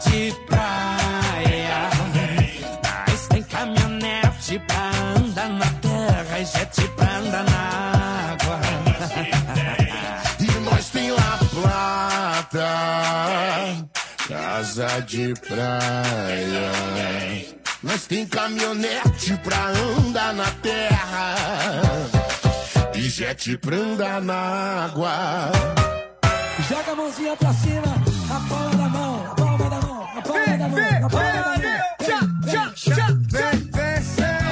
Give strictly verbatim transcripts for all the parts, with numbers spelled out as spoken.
de praia, nós tem caminhonete pra andar na terra e jet pra andar na água. E nós tem La Plata, casa de praia. Nós tem caminhonete pra andar na terra e jet pra andar na água. Joga a mãozinha pra cima, a palma da mão, a palma da mão, a palma da mão, a palma da mão. Tchá, tchá, tchá, vem, vem,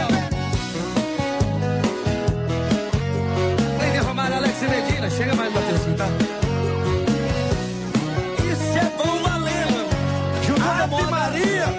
vem derramar Alex e Medina, chega mais, Matheusinho, tá? Isso é bom valendo, junto Ave Maria.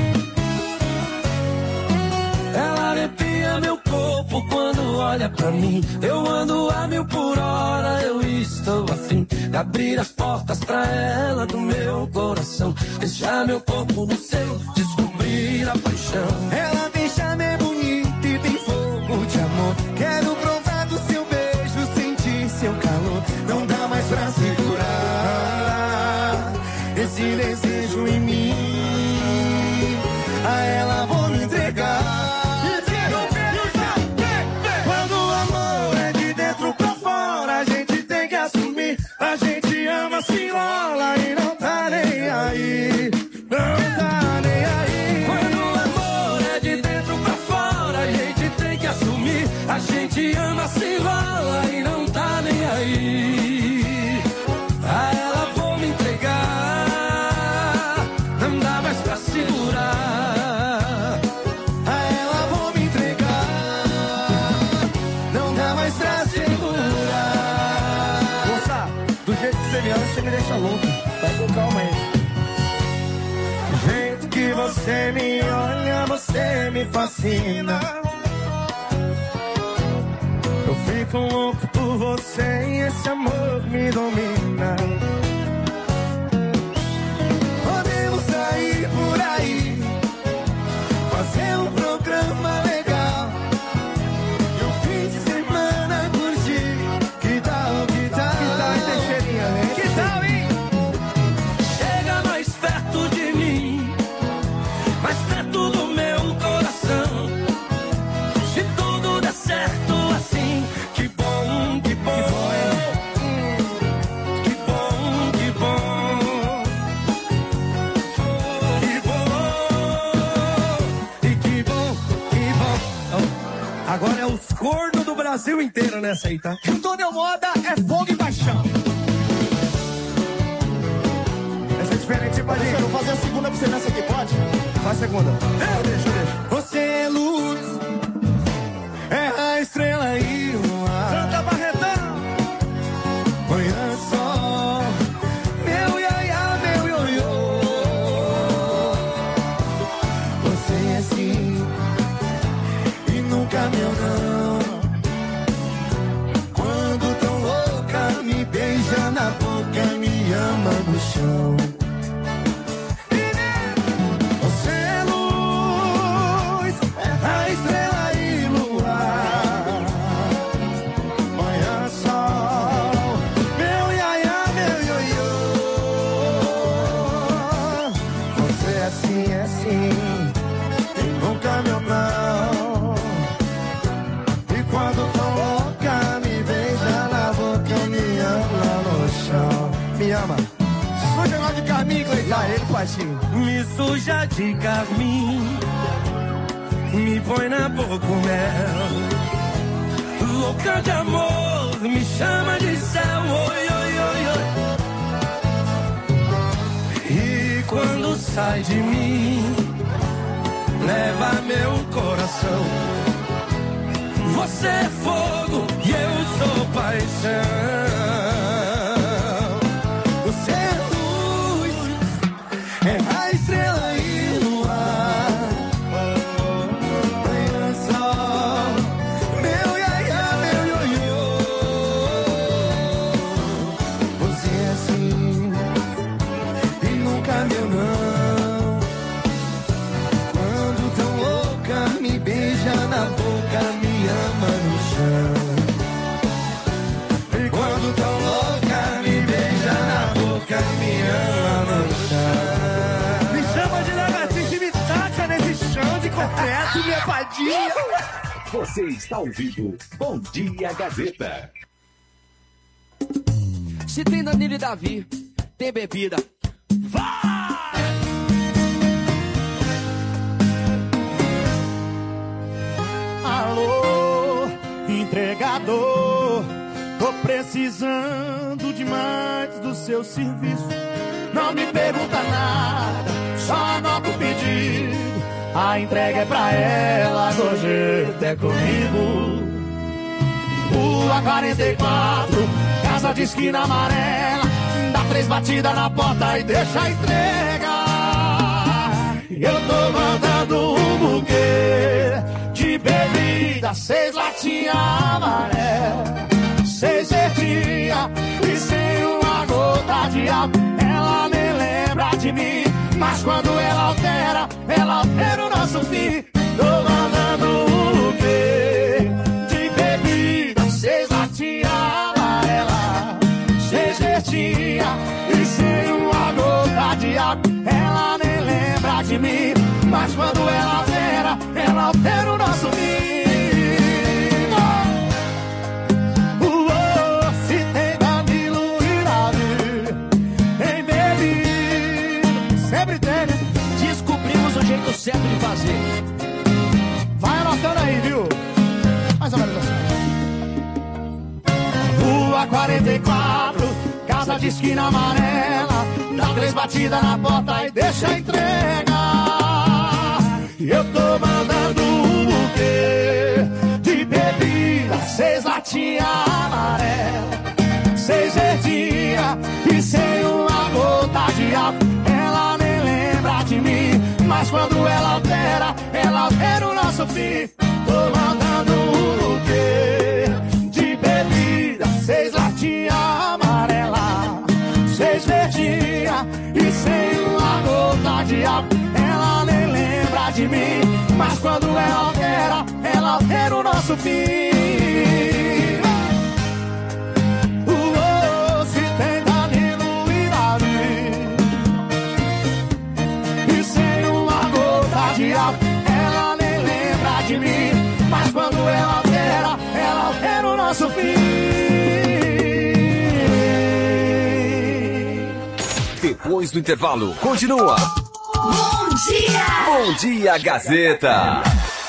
Ela arrepia meu corpo quando olha pra mim. Eu ando a mil por hora, eu estou afim de abrir as portas pra ela do meu coração. Deixar meu corpo no seu, descobrir a paixão. Ela tem charme bonito e tem fogo de amor. Quero provar do seu beijo, sentir seu calor. Não dá mais pra segurar esse desejo em mim. A ela vou me entregar. A gente ama, se rola e não tá nem aí. Não tá nem aí. Quando o amor é de dentro pra fora, a gente tem que assumir. A gente ama, se rola e não tá nem aí. A ela vou me entregar. Não dá mais pra segurar. A ela vou me entregar. Não dá mais pra segurar. Do jeito que você me ama, você me deixa louco. Vai com calma aí. Do jeito que você me olha, você me fascina. Eu fico louco por você e esse amor me domina. Podemos sair por aí, fazer um programa legal. E o fim de semana curtir. Que tal, que tal? Que tal, Teixeirinha, né? Que tal, hein? Chega mais perto de mim, mais perto do meu coração. Se tudo der certo assim, que bom, que bom, que bom, que bom, que bom, e que bom, que bom. Agora é os cornos do Brasil inteiro nessa aí, tá? Antônio Moda é fogo e paixão. Essa é diferente, pode ir. Eu vou fazer a segunda pra você nessa aqui, pode? Faz a segunda. Eu deixo, eu deixo. Você é luz, é a estrela e o ar. Canta, Barretão. Manhã sol, meu iaiá, meu ioiô. Você é sim, e nunca meu não. Quando tão louca, me beija na boca, me ama no chão. Você é luz, a estrela e luar. Manhã sol, meu iaiá, meu ioiô. Você é assim, é assim, e nunca meu não. E quando tão louca, me beija na boca, me ama no chão. Me ama. Suja lá de carmim, Cleiton. Ah, ele, Patinho. Me suja de carmim, me põe na boca o mel. Louca de amor, me chama de céu. Oi, oi, oi, oi. E quando sai de mim, leva meu coração. Você é fogo e eu sou paixão. Você é luz, é a estrela e luar. Manhã sol, meu iaiá, meu ioiô. Você é assim, e nunca meu não. Quando tão louca, me beija na boca, me ama no chão. E quando tão louca, me beija na boca, me ama no chão. Me Neto, minha fadinha. Você está ouvindo Bom Dia Gazeta. Se tem Danilo e Davi, tem bebida. Vai! Alô, entregador, tô precisando demais do seu serviço. Não me pergunta nada, só anota o pedido. A entrega é pra ela, do jeito é comigo. Rua quarenta e quatro, casa de esquina amarela. Dá três batidas na porta e deixa a entrega. Eu tô mandando um buquê de bebida, seis latinhas amarelas, seis verdinhas e sem uma gota de álcool. Ela nem lembra de mim, mas quando ela altera, ela altera o nosso fim. Tô mandando um buquê de bebida, seis latinhas amarelas, seis verdinhas e sem uma gota de álcool. Ela nem lembra de mim, mas quando ela altera, ela altera o nosso fim. Certo de fazer. Vai anotando aí, viu? Mais ou menos assim. Rua quarenta e quatro, casa de esquina amarela. Dá três batidas na porta e deixa a entrega. Eu tô mandando um buquê de bebida, seis latinhas amarelas, seis verdinhas e sem uma gota de álcool. Ela nem lembra de mim, mas quando ela altera, ela altera o nosso fim. Tô mandando um buquê de bebida, seis latinhas amarela, seis verdinhas e sem uma gota de álcool. Ela nem lembra de mim, mas quando ela altera, ela altera o nosso fim. Uou, se tem Danilo e Davi e sem uma gota de álcool, ela nem lembra de mim, mas quando ela altera, ela altera o nosso fim. Depois do intervalo, continua. Bom dia! Bom Dia Gazeta.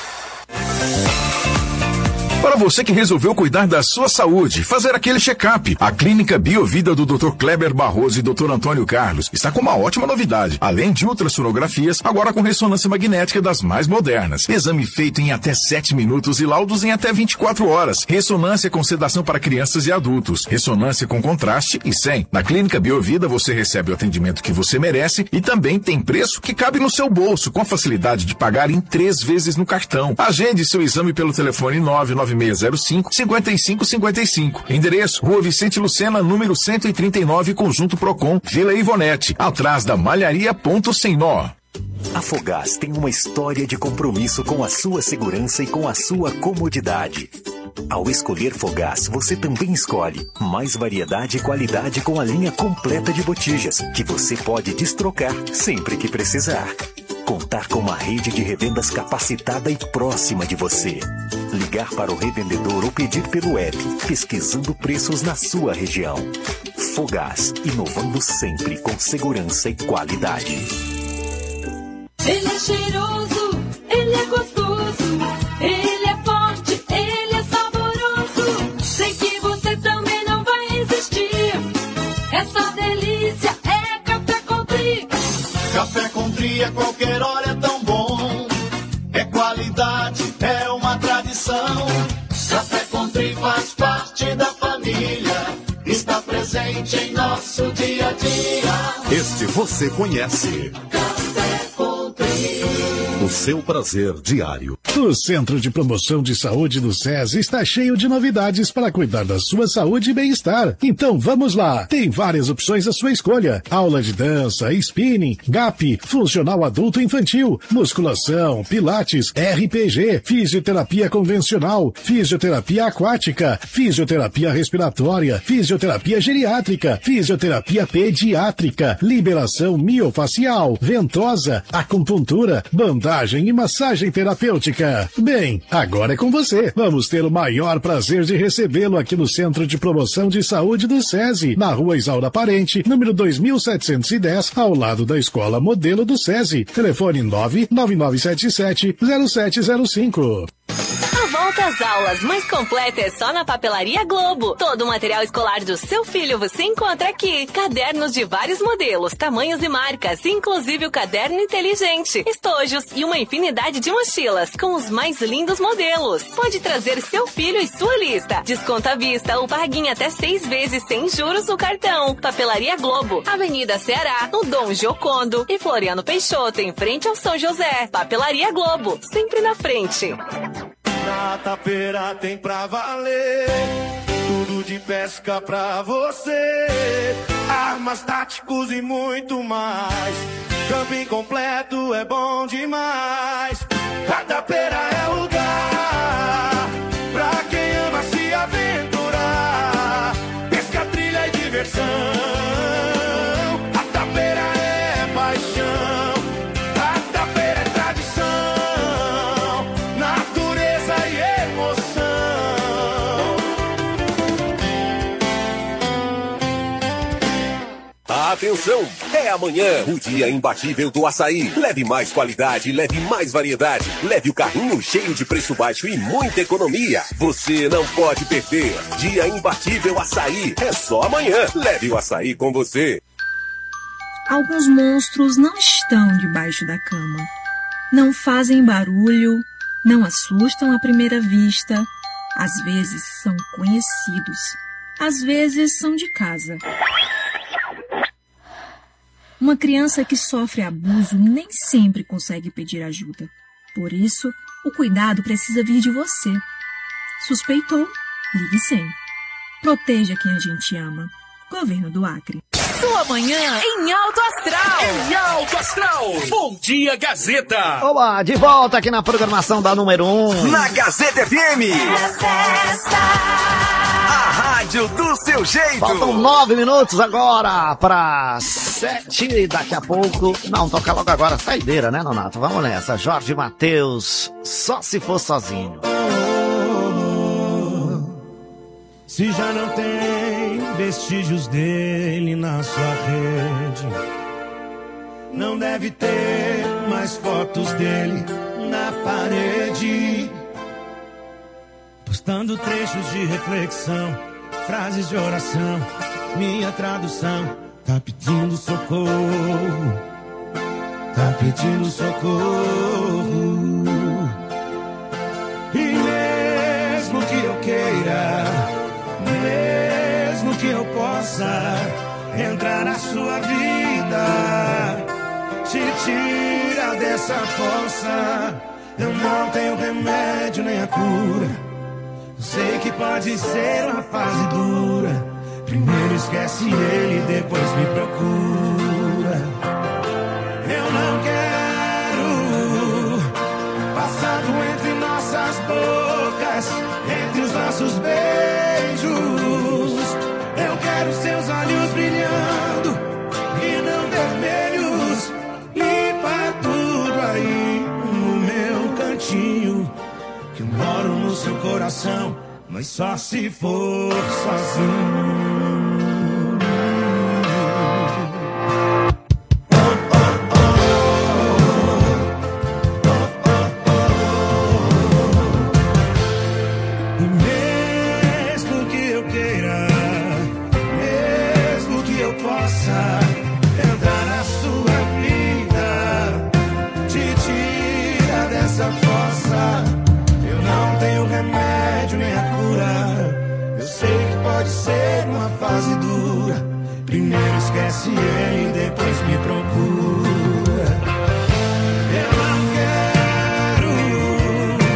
Para você que resolveu cuidar da sua saúde, fazer aquele check-up, a Clínica Biovida do doutor Kleber Barroso e doutor Antônio Carlos está com uma ótima novidade. Além de ultrassonografias, agora com ressonância magnética das mais modernas. Exame feito em até sete minutos e laudos em até vinte e quatro horas. Ressonância com sedação para crianças e adultos. Ressonância com contraste e sem. Na Clínica Biovida você recebe o atendimento que você merece e também tem preço que cabe no seu bolso, com a facilidade de pagar em três vezes no cartão. Agende seu exame pelo telefone nove nove seis zero cinco, cinco cinco cinco cinco. Endereço: Rua Vicente Lucena, número cento e trinta e nove, Conjunto Procon, Vila Ivonete, atrás da Malharia Ponto Sem Nó. A Fogás tem uma história de compromisso com a sua segurança e com a sua comodidade. Ao escolher Fogás, você também escolhe mais variedade e qualidade com a linha completa de botijas, que você pode destrocar sempre que precisar. Contar com uma rede de revendas capacitada e próxima de você. Ligar para o revendedor ou pedir pelo app, pesquisando preços na sua região. Fogás, inovando sempre com segurança e qualidade. Ele é cheiroso, ele é gostoso, ele é forte, ele é saboroso. Sei que você também não vai resistir. Essa delícia é Café Country. Café Country a qualquer hora é tão bom. É qualidade, é uma tradição. Café Country faz parte da família. Está presente em nosso dia a dia. Este você conhece. Café Country. O seu prazer diário. O Centro de Promoção de Saúde do SESI está cheio de novidades para cuidar da sua saúde e bem-estar. Então vamos lá! Tem várias opções à sua escolha. Aula de dança, spinning, G A P, funcional adulto e infantil, musculação, pilates, R P G, fisioterapia convencional, fisioterapia aquática, fisioterapia respiratória, fisioterapia geriátrica, fisioterapia pediátrica, liberação miofacial, ventosa, acupuntura, bandagem e massagem terapêutica. Bem, agora é com você. Vamos ter o maior prazer de recebê-lo aqui no Centro de Promoção de Saúde do SESI, na Rua Isaura Parente, número dois mil setecentos e dez, ao lado da Escola Modelo do SESI. Telefone nove nove nove sete sete zero sete zero cinco. A volta às aulas mais completa é só na Papelaria Globo. Todo o material escolar do seu filho você encontra aqui. Cadernos de vários modelos, tamanhos e marcas, inclusive o caderno inteligente, estojos e uma infinidade de mochilas com os mais lindos modelos. Pode trazer seu filho e sua lista. Desconto à vista ou pague em até seis vezes sem juros no cartão. Papelaria Globo, Avenida Ceará, no Dom Giocondo e Floriano Peixoto, em frente ao São José. Papelaria Globo, sempre na frente. Na Tapeira tem pra valer, tudo de pesca pra você, armas, táticos e muito mais. Camping completo é bom demais. A Tapeira é lugar pra quem ama se aventurar, pesca, trilha e diversão. A Tapeira é paixão, a Tapeira é tradição, natureza e emoção. Atenção, é amanhã o dia imbatível do açaí. Leve mais qualidade, leve mais variedade, leve o carrinho cheio de preço baixo e muita economia. Você não pode perder. Dia imbatível açaí. É só amanhã. Leve o açaí com você. Alguns monstros não estão debaixo da cama. Não fazem barulho, não assustam à primeira vista. Às vezes são conhecidos, às vezes são de casa. Uma criança que sofre abuso nem sempre consegue pedir ajuda. Por isso, o cuidado precisa vir de você. Suspeitou? Ligue cem. Proteja quem a gente ama. Governo do Acre. Sua manhã em Alto Astral. Em Alto Astral. Bom dia, Gazeta. Olá, de volta aqui na programação da número um. Na Gazeta F M. É festa. A rádio do seu jeito. Faltam nove minutos agora para sete. Daqui a pouco. Não, toca logo agora. Saideira, né, Nonato? Vamos nessa. Jorge Mateus, Só Se For Sozinho. Se já não tem vestígios dele na sua rede, não deve ter mais fotos dele na parede, postando trechos de reflexão, frases de oração. Minha tradução tá pedindo socorro, tá pedindo socorro. E mesmo que eu queira, mesmo que eu possa entrar na sua vida, te tira dessa força. Eu não tenho remédio nem a cura. Sei que pode ser uma fase dura. Primeiro esquece ele, depois me procura. Eu não quero passado entre nossas bocas, entre os nossos beijos. Eu quero seus olhos brilhando e não vermelhos. Limpa tudo aí no meu cantinho, que eu moro no seu coração, mas só se for sozinho. Primeiro esquece ele, depois me procura. Eu não quero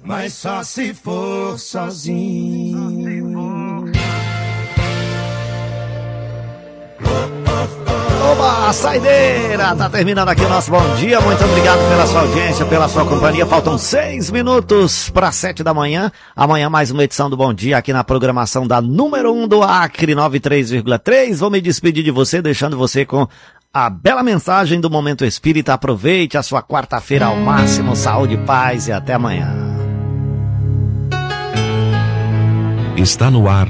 mas só se for sozinho. Oba, saideira! Tá terminando aqui o nosso bom dia. Muito obrigado pela sua audiência, pela sua companhia. Faltam seis minutos para sete da manhã. Amanhã mais uma edição do Bom Dia aqui na programação da número um do Acre, noventa e três vírgula três. Vou me despedir de você, deixando você com a bela mensagem do Momento Espírita. Aproveite a sua quarta-feira ao máximo. Saúde, paz e até amanhã. Está no ar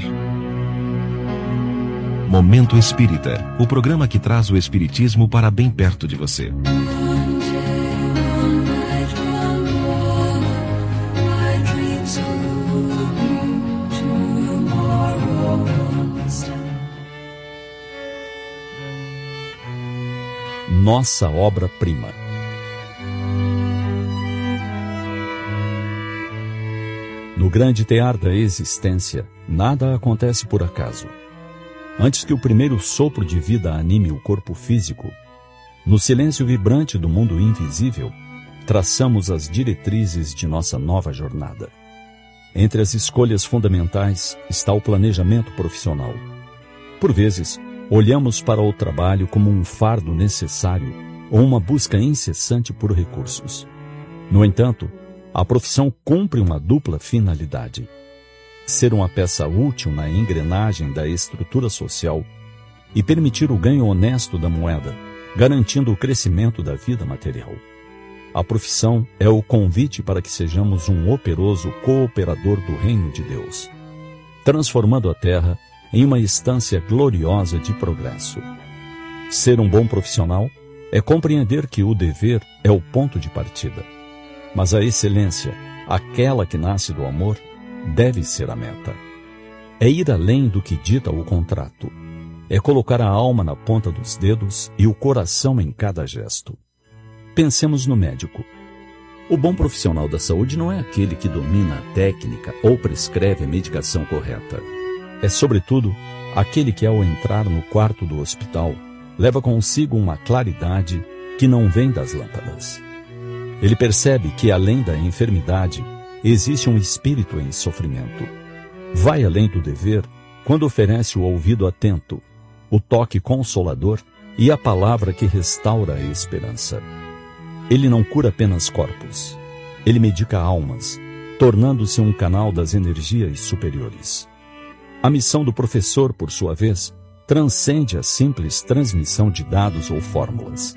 Momento Espírita, o programa que traz o espiritismo para bem perto de você. Nossa obra-prima. No grande tear da existência, nada acontece por acaso. Antes que o primeiro sopro de vida anime o corpo físico, no silêncio vibrante do mundo invisível, traçamos as diretrizes de nossa nova jornada. Entre as escolhas fundamentais está o planejamento profissional. Por vezes, olhamos para o trabalho como um fardo necessário ou uma busca incessante por recursos. No entanto, a profissão cumpre uma dupla finalidade: ser uma peça útil na engrenagem da estrutura social e permitir o ganho honesto da moeda, garantindo o crescimento da vida material. A profissão é o convite para que sejamos um operoso cooperador do reino de Deus, transformando a terra em uma estância gloriosa de progresso. Ser um bom profissional é compreender que o dever é o ponto de partida, mas a excelência, aquela que nasce do amor, deve ser a meta. É ir além do que dita o contrato. É colocar a alma na ponta dos dedos e o coração em cada gesto. Pensemos no médico. O bom profissional da saúde não é aquele que domina a técnica ou prescreve a medicação correta. É, sobretudo, aquele que, ao entrar no quarto do hospital, leva consigo uma claridade que não vem das lâmpadas. Ele percebe que, além da enfermidade, existe um espírito em sofrimento. Vai além do dever quando oferece o ouvido atento, o toque consolador e a palavra que restaura a esperança. Ele não cura apenas corpos. Ele medica almas, tornando-se um canal das energias superiores. A missão do professor, por sua vez, transcende a simples transmissão de dados ou fórmulas.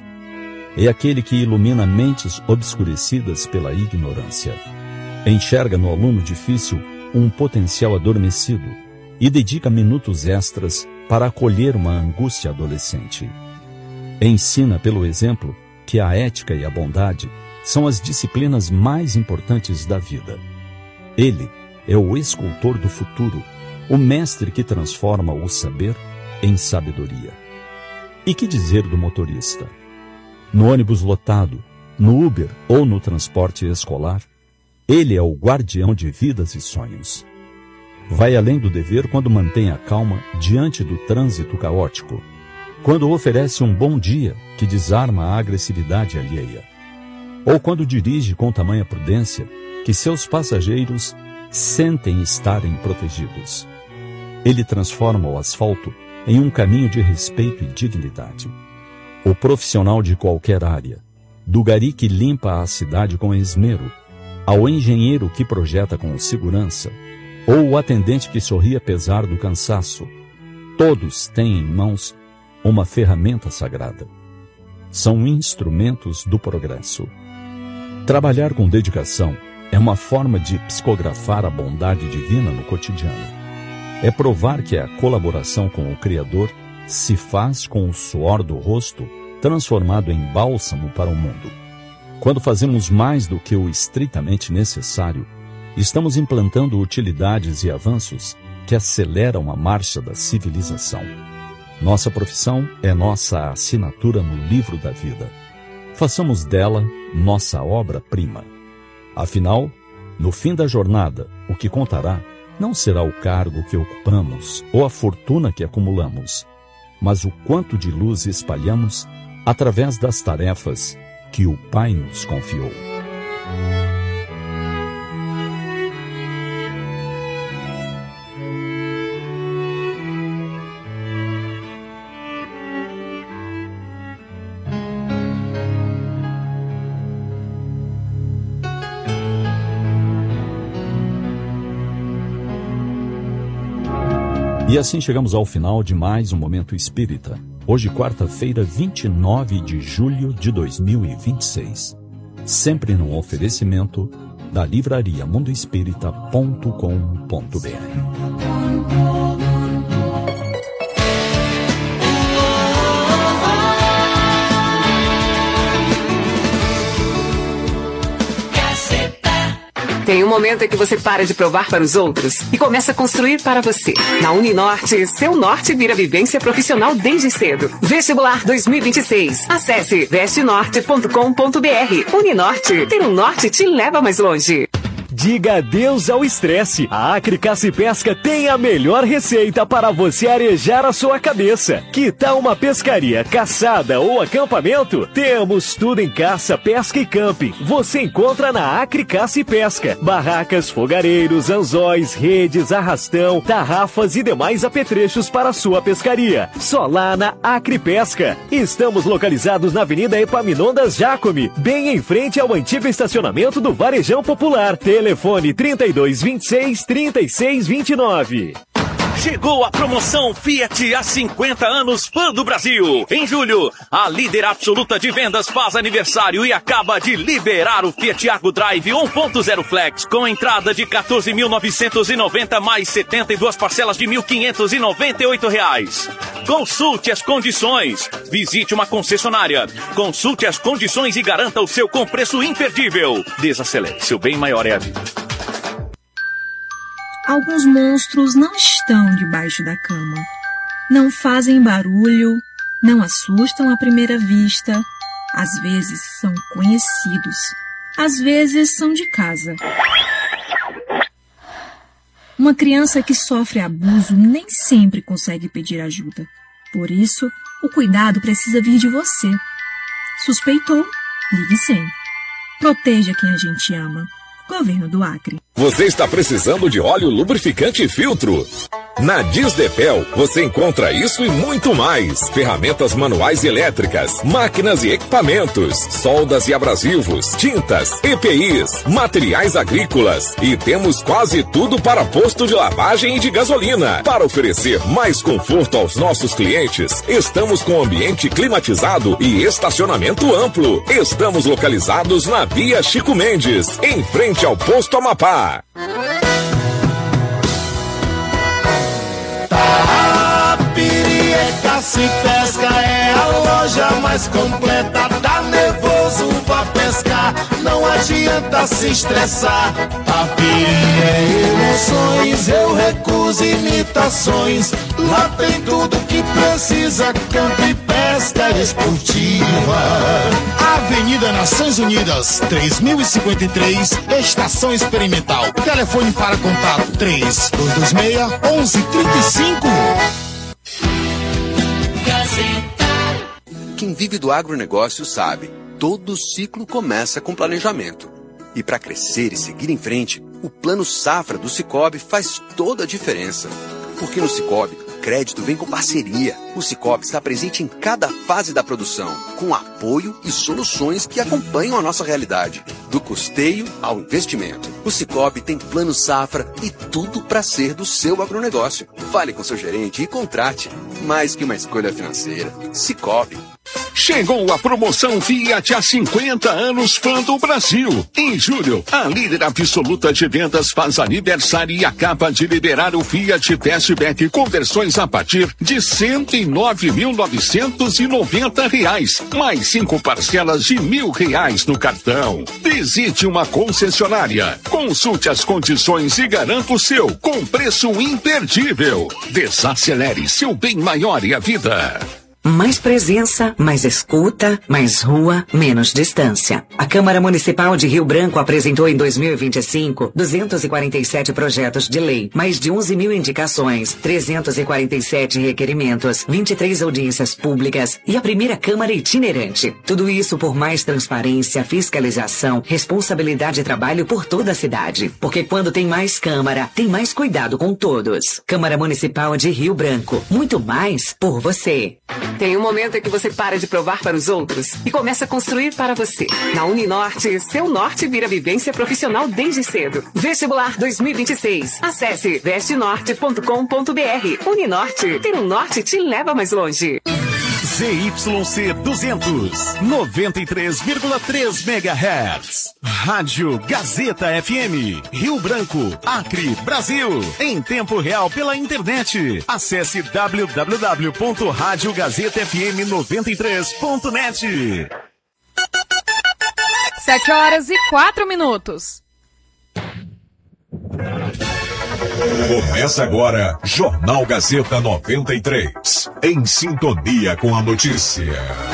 É aquele que ilumina mentes obscurecidas pela ignorância. Enxerga no aluno difícil um potencial adormecido e dedica minutos extras para acolher uma angústia adolescente. Ensina pelo exemplo que a ética e a bondade são as disciplinas mais importantes da vida. Ele é o escultor do futuro, o mestre que transforma o saber em sabedoria. E que dizer do motorista? No ônibus lotado, no Uber ou no transporte escolar, ele é o guardião de vidas e sonhos. Vai além do dever quando mantém a calma diante do trânsito caótico, quando oferece um bom dia que desarma a agressividade alheia, ou quando dirige com tamanha prudência que seus passageiros sentem estarem protegidos. Ele transforma o asfalto em um caminho de respeito e dignidade. O profissional de qualquer área, do gari que limpa a cidade com esmero, ao engenheiro que projeta com segurança, ou o atendente que sorri apesar do cansaço, todos têm em mãos uma ferramenta sagrada. São instrumentos do progresso. Trabalhar com dedicação é uma forma de psicografar a bondade divina no cotidiano. É provar que a colaboração com o Criador se faz com o suor do rosto transformado em bálsamo para o mundo. Quando fazemos mais do que o estritamente necessário, estamos implantando utilidades e avanços que aceleram a marcha da civilização. Nossa profissão é nossa assinatura no livro da vida. Façamos dela nossa obra-prima. Afinal, no fim da jornada, o que contará não será o cargo que ocupamos ou a fortuna que acumulamos, mas o quanto de luz espalhamos através das tarefas que o Pai nos confiou. E assim chegamos ao final de mais um Momento Espírita. Hoje, quarta-feira, vinte e nove de julho de dois mil e vinte e seis. Sempre num oferecimento da livraria mundo espírita ponto com ponto br. Tem um momento em que você para de provar para os outros e começa a construir para você. Na Uninorte, seu norte vira vivência profissional desde cedo. Vestibular dois mil e vinte e seis. Acesse veste norte ponto com ponto br. Uninorte, ter um norte te leva mais longe. Diga adeus ao estresse. A Acre Caça e Pesca tem a melhor receita para você arejar a sua cabeça. Que tal uma pescaria, caçada ou acampamento? Temos tudo em caça, pesca e camping. Você encontra na Acre Caça e Pesca. Barracas, fogareiros, anzóis, redes, arrastão, tarrafas e demais apetrechos para a sua pescaria. Só lá na Acre Pesca. Estamos localizados na Avenida Epaminondas Jacome, bem em frente ao antigo estacionamento do Varejão Popular. Telefone trinta e dois, vinte e seis, trinta e seis, vinte e nove. Chegou a promoção Fiat há cinquenta anos Fã do Brasil. Em julho, a líder absoluta de vendas faz aniversário e acaba de liberar o Fiat Argo Drive um ponto zero Flex com entrada de quatorze mil novecentos e noventa mais setenta e duas parcelas de mil quinhentos e noventa e oito reais. Consulte as condições. Visite uma concessionária. Consulte as condições e garanta o seu com preço imperdível. Desacelere. Seu bem maior é a vida. Alguns monstros não estão debaixo da cama. Não fazem barulho, não assustam à primeira vista. Às vezes são conhecidos, às vezes são de casa. Uma criança que sofre abuso nem sempre consegue pedir ajuda. Por isso, o cuidado precisa vir de você. Suspeitou? Ligue cem. Proteja quem a gente ama. Governo do Acre. Você está precisando de óleo lubrificante e filtro? Na Disdepel você encontra isso e muito mais. Ferramentas manuais e elétricas, máquinas e equipamentos, soldas e abrasivos, tintas, E P Is, materiais agrícolas e temos quase tudo para posto de lavagem e de gasolina. Para oferecer mais conforto aos nossos clientes, estamos com ambiente climatizado e estacionamento amplo. Estamos localizados na Via Chico Mendes, em frente ao Posto Amapá. Tapiri é caça e pesca, é a loja mais completa. Tá nervoso, vá pescar, não adianta se estressar. Tapiri é emoções, eu recuso imitações. Lá tem tudo que precisa, campo e pesca esportiva. Avenida Nações Unidas, três mil e cinquenta e três, Estação Experimental. Telefone para contato três dois dois seis, um um três cinco. Quem vive do agronegócio sabe, todo ciclo começa com planejamento. E para crescer e seguir em frente, o Plano Safra do Sicoob faz toda a diferença. Porque no Sicoob, crédito vem com parceria. O Sicoob está presente em cada fase da produção, com apoio e soluções que acompanham a nossa realidade. Do custeio ao investimento. O Sicoob tem Plano Safra e tudo para ser do seu agronegócio. Fale com seu gerente e contrate. Mais que uma escolha financeira. Sicoob. Chegou a promoção Fiat há cinquenta anos Fã do Brasil. Em julho, a líder absoluta de vendas faz aniversário e acaba de liberar o Fiat Fastback com versões a partir de cento e nove mil novecentos e noventa reais, mais cinco parcelas de mil reais no cartão. Visite uma concessionária, consulte as condições e garanta o seu com preço imperdível. Desacelere, seu bem maior é a vida. Mais presença, mais escuta, mais rua, menos distância. A Câmara Municipal de Rio Branco apresentou em dois mil e vinte e cinco duzentos e quarenta e sete projetos de lei, mais de onze mil indicações, trezentos e quarenta e sete requerimentos, vinte e três audiências públicas e a primeira Câmara itinerante. Tudo isso por mais transparência, fiscalização, responsabilidade e trabalho por toda a cidade. Porque quando tem mais Câmara, tem mais cuidado com todos. Câmara Municipal de Rio Branco. Muito mais por você. Tem um momento em que você para de provar para os outros e começa a construir para você. Na Uninorte, seu norte vira vivência profissional desde cedo. Vestibular dois mil e vinte e seis. Acesse veste norte ponto com ponto br. Uninorte, ter um norte te leva mais longe. Z Y C duzentos, noventa e três vírgula três megahertz. Rádio Gazeta F M, Rio Branco, Acre, Brasil. Em tempo real pela internet. Acesse w w w ponto rádio gazeta f m noventa e três ponto net. Sete horas e quatro minutos. Começa agora, Jornal Gazeta noventa e três. Em sintonia com a notícia.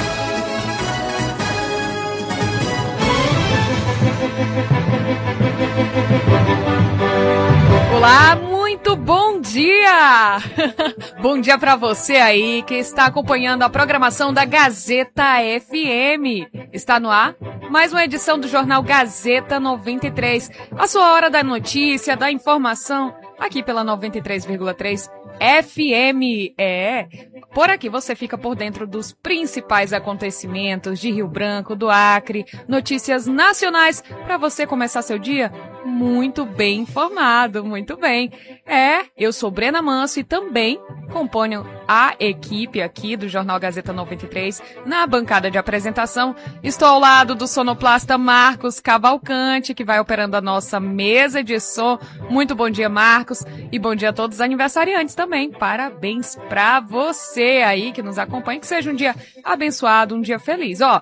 Olá, muito bom dia! Bom dia para você aí que está acompanhando a programação da Gazeta F M. Está no ar mais uma edição do Jornal Gazeta noventa e três. A sua hora da notícia, da informação, aqui pela noventa e três vírgula três F M. É, por aqui você fica por dentro dos principais acontecimentos de Rio Branco, do Acre, notícias nacionais para você começar seu dia muito bem informado, muito bem. É, eu sou Brena Manso e também componho a equipe aqui do Jornal Gazeta noventa e três na bancada de apresentação. Estou ao lado do sonoplasta Marcos Cavalcante, que vai operando a nossa mesa de som. Muito bom dia, Marcos, e bom dia a todos os aniversariantes também. Parabéns pra você aí que nos acompanha, que seja um dia abençoado, um dia feliz. Ó,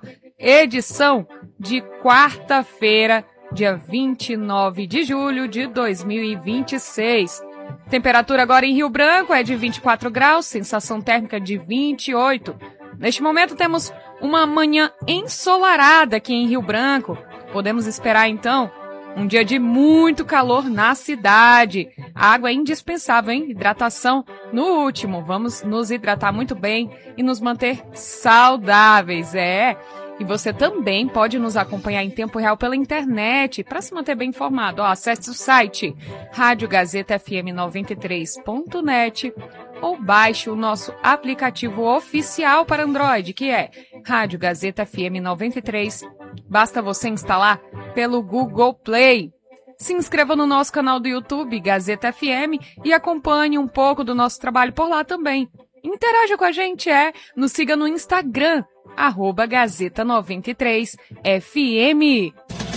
edição de quarta-feira, dia vinte e nove de julho de dois mil e vinte e seis. Temperatura agora em Rio Branco é de vinte e quatro graus, sensação térmica de vinte e oito. Neste momento temos uma manhã ensolarada aqui em Rio Branco. Podemos esperar então um dia de muito calor na cidade. A água é indispensável, hein? Hidratação no último. Vamos nos hidratar muito bem e nos manter saudáveis, é. E você também pode nos acompanhar em tempo real pela internet para se manter bem informado. Ó, acesse o site rádio gazeta f m noventa e três ponto net ou baixe o nosso aplicativo oficial para Android, que é Rádio Gazeta F M noventa e três. Basta você instalar pelo Google Play. Se inscreva no nosso canal do YouTube, Gazeta F M, e acompanhe um pouco do nosso trabalho por lá também. Interaja com a gente, é. Nos siga no Instagram, arroba Gazeta noventa e três F M.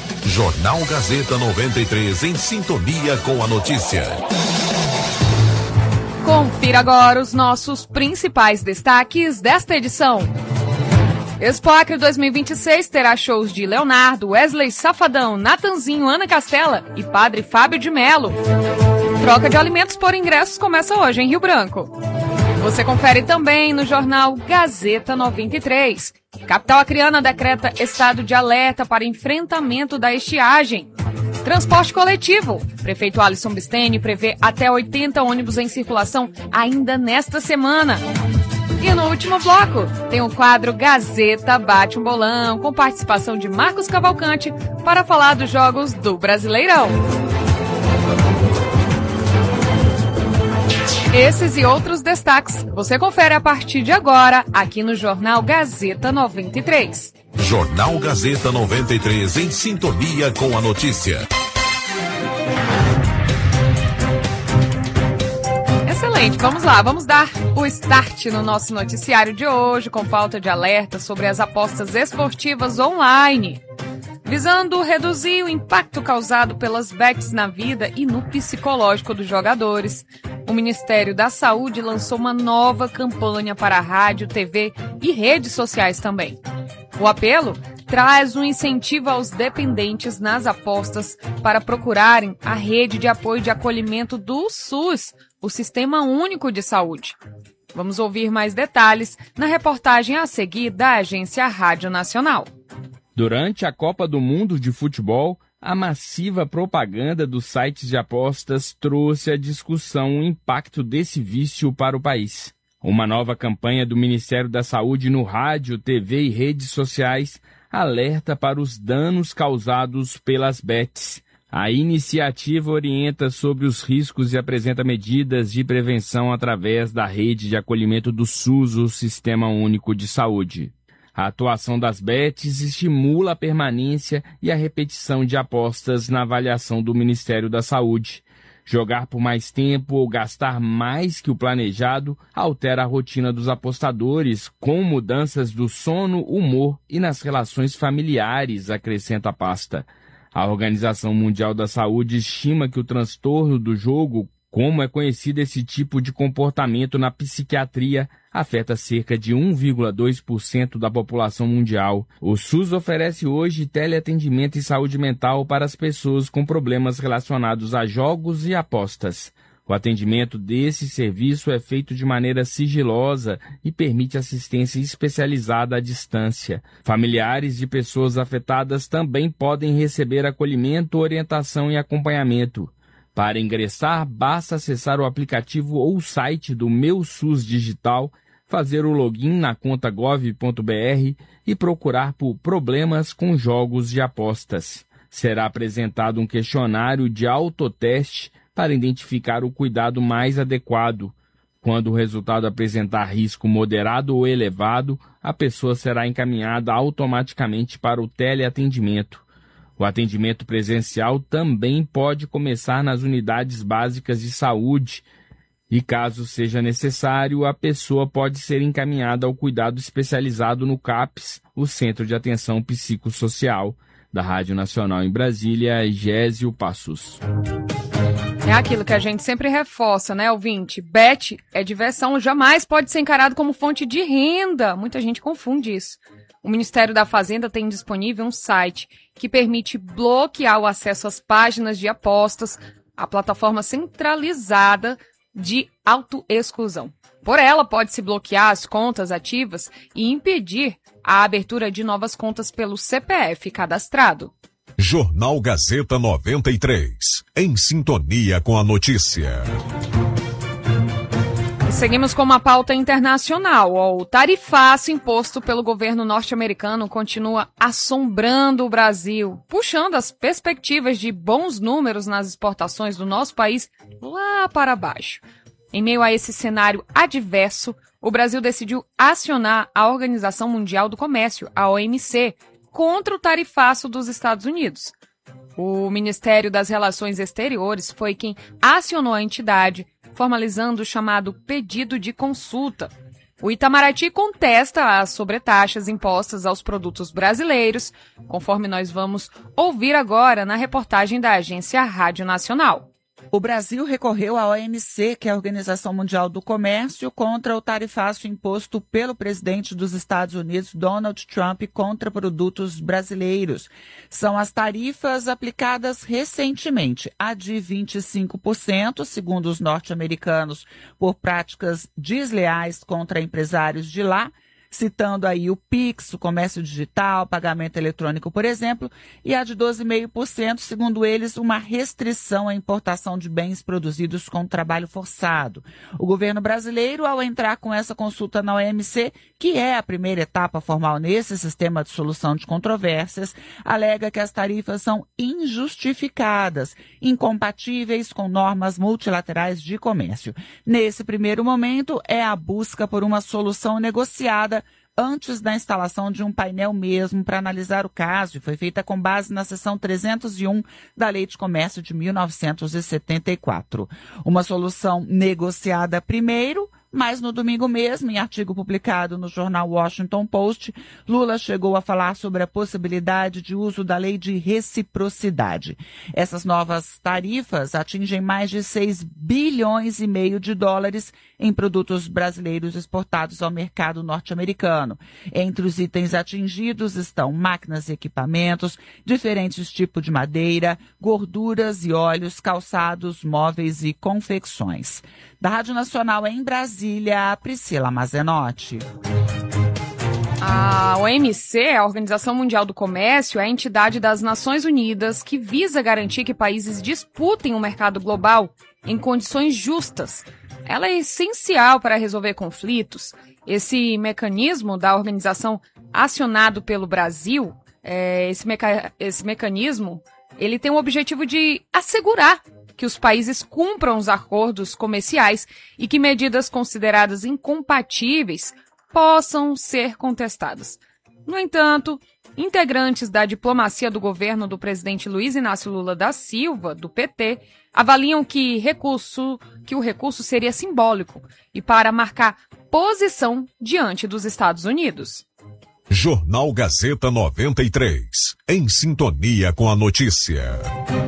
Jornal Gazeta noventa e três, em sintonia com a notícia. Confira agora os nossos principais destaques desta edição. Expo Acre dois mil e vinte e seis terá shows de Leonardo, Wesley Safadão, Natanzinho, Ana Castela e Padre Fábio de Melo. Troca de alimentos por ingressos começa hoje em Rio Branco. Você confere também no jornal Gazeta noventa e três. Capital acreana decreta estado de alerta para enfrentamento da estiagem. Transporte coletivo. Prefeito Alisson Bisteni prevê até oitenta ônibus em circulação ainda nesta semana. E no último bloco, tem o quadro Gazeta Bate um Bolão, com participação de Marcos Cavalcante para falar dos jogos do Brasileirão. Esses e outros destaques você confere a partir de agora, aqui no Jornal Gazeta noventa e três. Jornal Gazeta noventa e três, em sintonia com a notícia. Excelente, vamos lá, vamos dar o start no nosso noticiário de hoje, com pauta de alerta sobre as apostas esportivas online, visando reduzir o impacto causado pelas bets na vida e no psicológico dos jogadores. O Ministério da Saúde lançou uma nova campanha para rádio, T V e redes sociais também. O apelo traz um incentivo aos dependentes nas apostas para procurarem a rede de apoio de acolhimento do SUS, o Sistema Único de Saúde. Vamos ouvir mais detalhes na reportagem a seguir da Agência Rádio Nacional. Durante a Copa do Mundo de Futebol, a massiva propaganda dos sites de apostas trouxe à discussão o impacto desse vício para o país. Uma nova campanha do Ministério da Saúde no rádio, T V e redes sociais alerta para os danos causados pelas bets. A iniciativa orienta sobre os riscos e apresenta medidas de prevenção através da rede de acolhimento do SUS, o Sistema Único de Saúde. A atuação das bets estimula a permanência e a repetição de apostas na avaliação do Ministério da Saúde. Jogar por mais tempo ou gastar mais que o planejado altera a rotina dos apostadores, com mudanças do sono, humor e nas relações familiares, acrescenta a pasta. A Organização Mundial da Saúde estima que o transtorno do jogo, como é conhecido esse tipo de comportamento na psiquiatria, afeta cerca de um vírgula dois por cento da população mundial. O SUS oferece hoje teleatendimento e saúde mental para as pessoas com problemas relacionados a jogos e apostas. O atendimento desse serviço é feito de maneira sigilosa e permite assistência especializada à distância. Familiares de pessoas afetadas também podem receber acolhimento, orientação e acompanhamento. Para ingressar, basta acessar o aplicativo ou o site do Meu SUS Digital, fazer o login na conta gov ponto br e procurar por problemas com jogos de apostas. Será apresentado um questionário de autoteste para identificar o cuidado mais adequado. Quando o resultado apresentar risco moderado ou elevado, a pessoa será encaminhada automaticamente para o teleatendimento. O atendimento presencial também pode começar nas unidades básicas de saúde e, caso seja necessário, a pessoa pode ser encaminhada ao cuidado especializado no CAPS, o Centro de Atenção Psicossocial. Da Rádio Nacional em Brasília, Gésio Passos. É aquilo que a gente sempre reforça, né, ouvinte? Bet é diversão, jamais pode ser encarado como fonte de renda. Muita gente confunde isso. O Ministério da Fazenda tem disponível um site que permite bloquear o acesso às páginas de apostas, a plataforma centralizada de autoexclusão. Por ela, pode-se bloquear as contas ativas e impedir a abertura de novas contas pelo C P F cadastrado. Jornal Gazeta noventa e três, em sintonia com a notícia. Seguimos com uma pauta internacional. O tarifaço imposto pelo governo norte-americano continua assombrando o Brasil, puxando as perspectivas de bons números nas exportações do nosso país lá para baixo. Em meio a esse cenário adverso, o Brasil decidiu acionar a Organização Mundial do Comércio, a O M C, contra o tarifaço dos Estados Unidos. O Ministério das Relações Exteriores foi quem acionou a entidade, formalizando o chamado pedido de consulta. O Itamaraty contesta as sobretaxas impostas aos produtos brasileiros, conforme nós vamos ouvir agora na reportagem da Agência Rádio Nacional. O Brasil recorreu à O M C, que é a Organização Mundial do Comércio, contra o tarifaço imposto pelo presidente dos Estados Unidos, Donald Trump, contra produtos brasileiros. São as tarifas aplicadas recentemente, a de vinte e cinco por cento, segundo os norte-americanos, por práticas desleais contra empresários de lá, citando aí o Pix, o comércio digital, pagamento eletrônico, por exemplo, e a de doze vírgula cinco por cento, segundo eles, uma restrição à importação de bens produzidos com trabalho forçado. O governo brasileiro, ao entrar com essa consulta na O M C, que é a primeira etapa formal nesse sistema de solução de controvérsias, alega que as tarifas são injustificadas, incompatíveis com normas multilaterais de comércio. Nesse primeiro momento, é a busca por uma solução negociada antes da instalação de um painel mesmo para analisar o caso, e foi feita com base na seção trezentos e um da Lei de Comércio de mil novecentos e setenta e quatro. Uma solução negociada primeiro, mas no domingo mesmo, em artigo publicado no jornal Washington Post, Lula chegou a falar sobre a possibilidade de uso da lei de reciprocidade. Essas novas tarifas atingem mais de seis bilhões e meio de dólares em produtos brasileiros exportados ao mercado norte-americano. Entre os itens atingidos estão máquinas e equipamentos, diferentes tipos de madeira, gorduras e óleos, calçados, móveis e confecções. Da Rádio Nacional em Brasília, Priscila Mazenotti. A O M C, a Organização Mundial do Comércio, é a entidade das Nações Unidas que visa garantir que países disputem o mercado global em condições justas. Ela é essencial para resolver conflitos. Esse mecanismo da organização acionado pelo Brasil, é, esse, meca- esse mecanismo ele tem o objetivo de assegurar que os países cumpram os acordos comerciais e que medidas consideradas incompatíveis possam ser contestadas. No entanto, integrantes da diplomacia do governo do presidente Luiz Inácio Lula da Silva, do P T, avaliam que, recurso, que o recurso seria simbólico e para marcar posição diante dos Estados Unidos. Jornal Gazeta noventa e três, em sintonia com a notícia.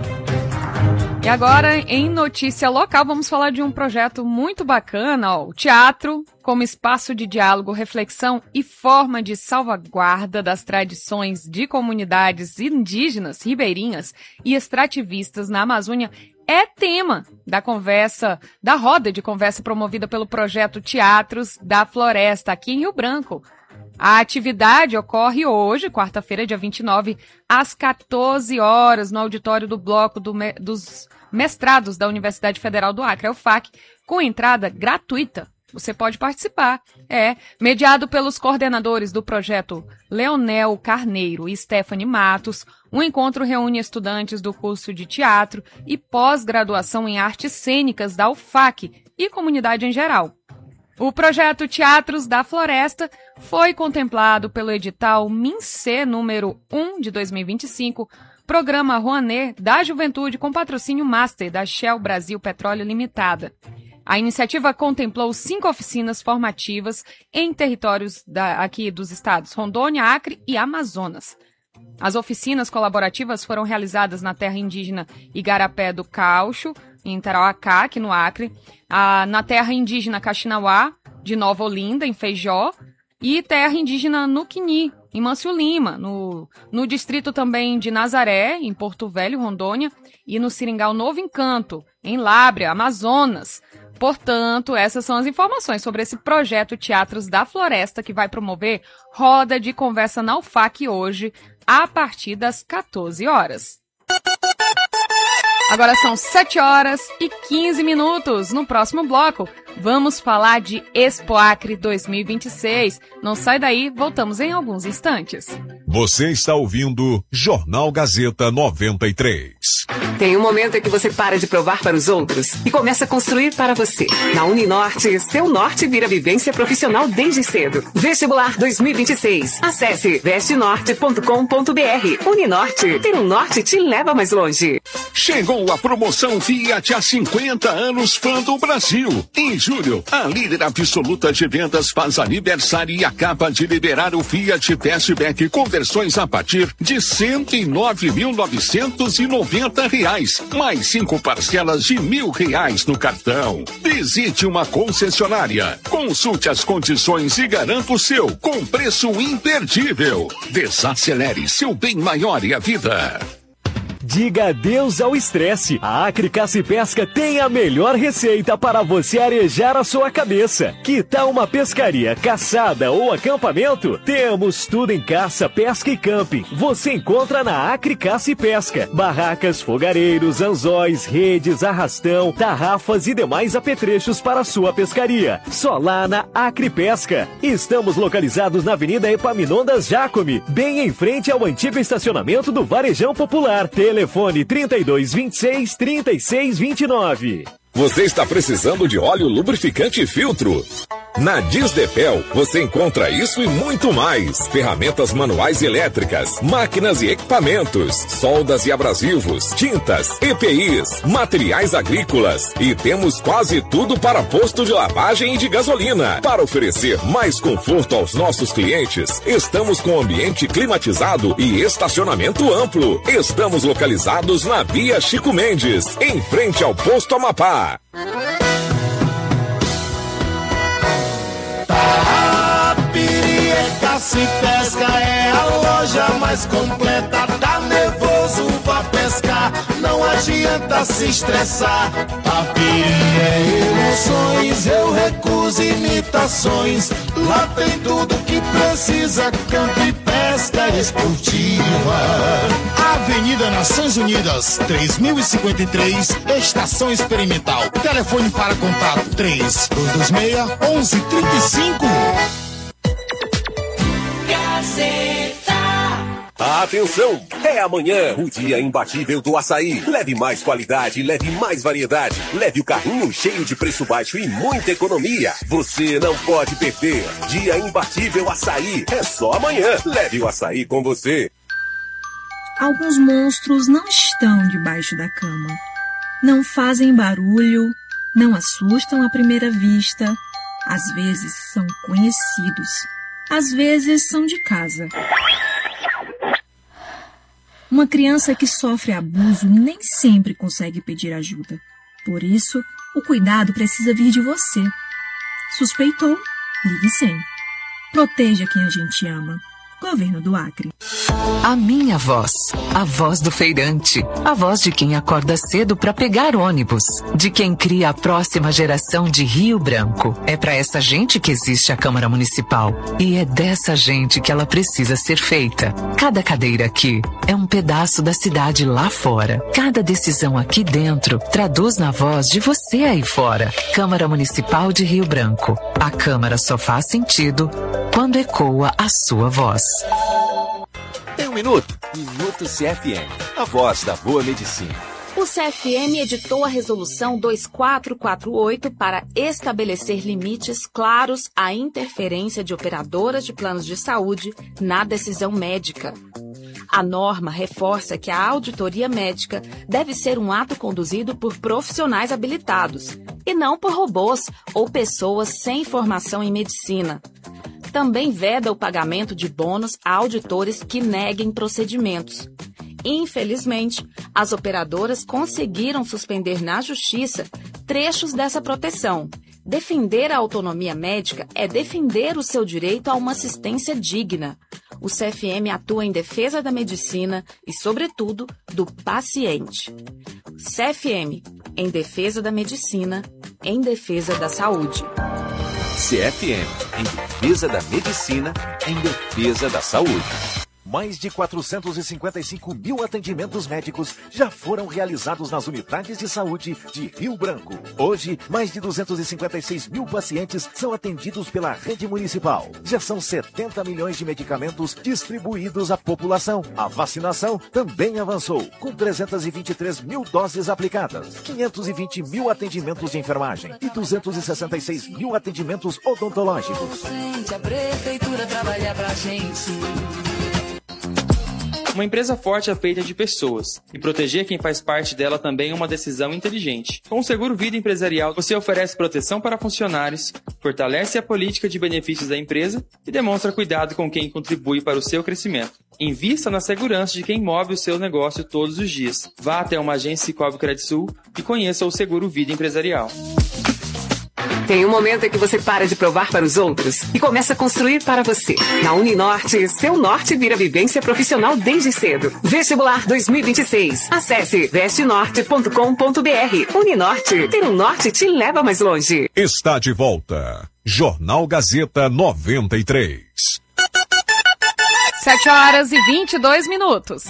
E agora, em notícia local, vamos falar de um projeto muito bacana, ó, o teatro como espaço de diálogo, reflexão e forma de salvaguarda das tradições de comunidades indígenas, ribeirinhas e extrativistas na Amazônia é tema da conversa, da roda de conversa promovida pelo projeto Teatros da Floresta, aqui em Rio Branco. A atividade ocorre hoje, quarta-feira, dia vinte e nove, às quatorze horas, no auditório do Bloco do me- dos Mestrados da Universidade Federal do Acre, a U F A C, com entrada gratuita. Você pode participar. É mediado pelos coordenadores do projeto Leonel Carneiro e Stephanie Matos. O encontro reúne estudantes do curso de teatro e pós-graduação em artes cênicas da U F A C e comunidade em geral. O projeto Teatros da Floresta foi contemplado pelo edital MINCE número um de dois mil e vinte e cinco, Programa Rouanet da Juventude com patrocínio Master da Shell Brasil Petróleo Limitada. A iniciativa contemplou cinco oficinas formativas em territórios da, aqui dos estados Rondônia, Acre e Amazonas. As oficinas colaborativas foram realizadas na terra indígena Igarapé do Caucho, em Tarauacá, aqui no Acre, a, na terra indígena Caxinauá, de Nova Olinda, em Feijó, e terra indígena Nuquini, em Mâncio Lima, no, no distrito também de Nazaré, em Porto Velho, Rondônia, e no Seringal Novo Encanto, em Lábrea, Amazonas. Portanto, essas são as informações sobre esse projeto Teatros da Floresta, que vai promover roda de conversa na U F A C hoje, a partir das quatorze horas. Agora são sete horas e quinze minutos. No próximo bloco, vamos falar de Expo Acre dois mil e vinte e seis. Não sai daí, voltamos em alguns instantes. Você está ouvindo Jornal Gazeta noventa e três. Tem um momento em que você para de provar para os outros e começa a construir para você. Na Uninorte, seu norte vira vivência profissional desde cedo. Vestibular dois mil e vinte e seis. Acesse veste norte ponto com ponto b r. Uninorte, ter um norte te leva mais longe. Chegou a promoção Fiat há cinquenta anos Fã do Brasil. Em julho, a líder absoluta de vendas faz aniversário e acaba de liberar o Fiat Fastback com versões a partir de cento e nove mil novecentos e noventa reais, mais cinco parcelas de mil reais no cartão. Visite uma concessionária, consulte as condições e garanta o seu com preço imperdível. Desacelere seu bem maior e a vida. Diga adeus ao estresse. A Acre Caça e Pesca tem a melhor receita para você arejar a sua cabeça. Que tal uma pescaria, caçada ou acampamento? Temos tudo em caça, pesca e camping. Você encontra na Acre Caça e Pesca. Barracas, fogareiros, anzóis, redes, arrastão, tarrafas e demais apetrechos para a sua pescaria. Só lá na Acre Pesca. Estamos localizados na Avenida Epaminondas Jacome, bem em frente ao antigo estacionamento do Varejão Popular. Telefone trinta e dois, vinte e seis, trinta e seis, vinte e nove. Você está precisando de óleo lubrificante e filtro? Na Disdepel você encontra isso e muito mais. Ferramentas manuais e elétricas, máquinas e equipamentos, soldas e abrasivos, tintas, E P Is, materiais agrícolas e temos quase tudo para posto de lavagem e de gasolina. Para oferecer mais conforto aos nossos clientes, estamos com ambiente climatizado e estacionamento amplo. Estamos localizados na Via Chico Mendes, em frente ao Posto Amapá. Tarrapiri é caça e pesca, é a loja mais completa. Tá nervoso, vá pescar, não adianta se estressar. Tapiri é emoções, eu recuso imitações. Lá tem tudo que precisa, campo e pesca esportiva. Avenida Nações Unidas, três mil e cinquenta e três, Estação Experimental. Telefone para contato três dois dois seis, um um três cinco. Gazeta. Atenção! É amanhã o dia imbatível do açaí. Leve mais qualidade, leve mais variedade. Leve o carrinho cheio de preço baixo e muita economia. Você não pode perder. Dia imbatível açaí. É só amanhã. Leve o açaí com você. Alguns monstros não estão debaixo da cama. Não fazem barulho, não assustam à primeira vista. Às vezes são conhecidos. Às vezes são de casa. Uma criança que sofre abuso nem sempre consegue pedir ajuda. Por isso, o cuidado precisa vir de você. Suspeitou? Ligue cem. Proteja quem a gente ama. Governo do Acre. A minha voz, a voz do feirante, a voz de quem acorda cedo para pegar ônibus, de quem cria a próxima geração de Rio Branco. É para essa gente que existe a Câmara Municipal e é dessa gente que ela precisa ser feita. Cada cadeira aqui é um pedaço da cidade lá fora. Cada decisão aqui dentro traduz na voz de você aí fora. Câmara Municipal de Rio Branco. A Câmara só faz sentido quando ecoa a sua voz. Tem um minuto? Minuto C F M. A voz da boa medicina. O C F M editou a Resolução dois quatro quatro oito para estabelecer limites claros à interferência de operadoras de planos de saúde na decisão médica. A norma reforça que a auditoria médica deve ser um ato conduzido por profissionais habilitados e não por robôs ou pessoas sem formação em medicina. Também veda o pagamento de bônus a auditores que neguem procedimentos. Infelizmente, as operadoras conseguiram suspender na Justiça trechos dessa proteção. Defender a autonomia médica é defender o seu direito a uma assistência digna. O C F M atua em defesa da medicina e, sobretudo, do paciente. C F M, em defesa da medicina, em defesa da saúde. C F M, em defesa da medicina, em defesa da saúde. Mais de quatrocentos e cinquenta e cinco mil atendimentos médicos já foram realizados nas unidades de saúde de Rio Branco. Hoje, mais de duzentos e cinquenta e seis mil pacientes são atendidos pela rede municipal. Já são setenta milhões de medicamentos distribuídos à população. A vacinação também avançou, com trezentos e vinte e três mil doses aplicadas, quinhentos e vinte mil atendimentos de enfermagem e duzentos e sessenta e seis mil atendimentos odontológicos. A prefeitura trabalha pra gente. Uma empresa forte é feita de pessoas, e proteger quem faz parte dela também é uma decisão inteligente. Com o Seguro Vida Empresarial, você oferece proteção para funcionários, fortalece a política de benefícios da empresa e demonstra cuidado com quem contribui para o seu crescimento. Invista na segurança de quem move o seu negócio todos os dias. Vá até uma agência Cicobi Credisul e conheça o Seguro Vida Empresarial. Tem um momento em que você para de provar para os outros e começa a construir para você. Na Uninorte, seu norte vira vivência profissional desde cedo. Vestibular dois mil e vinte e seis. Acesse veste norte ponto com ponto b r. Uninorte, ter um norte te leva mais longe. Está de volta. Jornal Gazeta noventa e três. sete horas e vinte e dois minutos.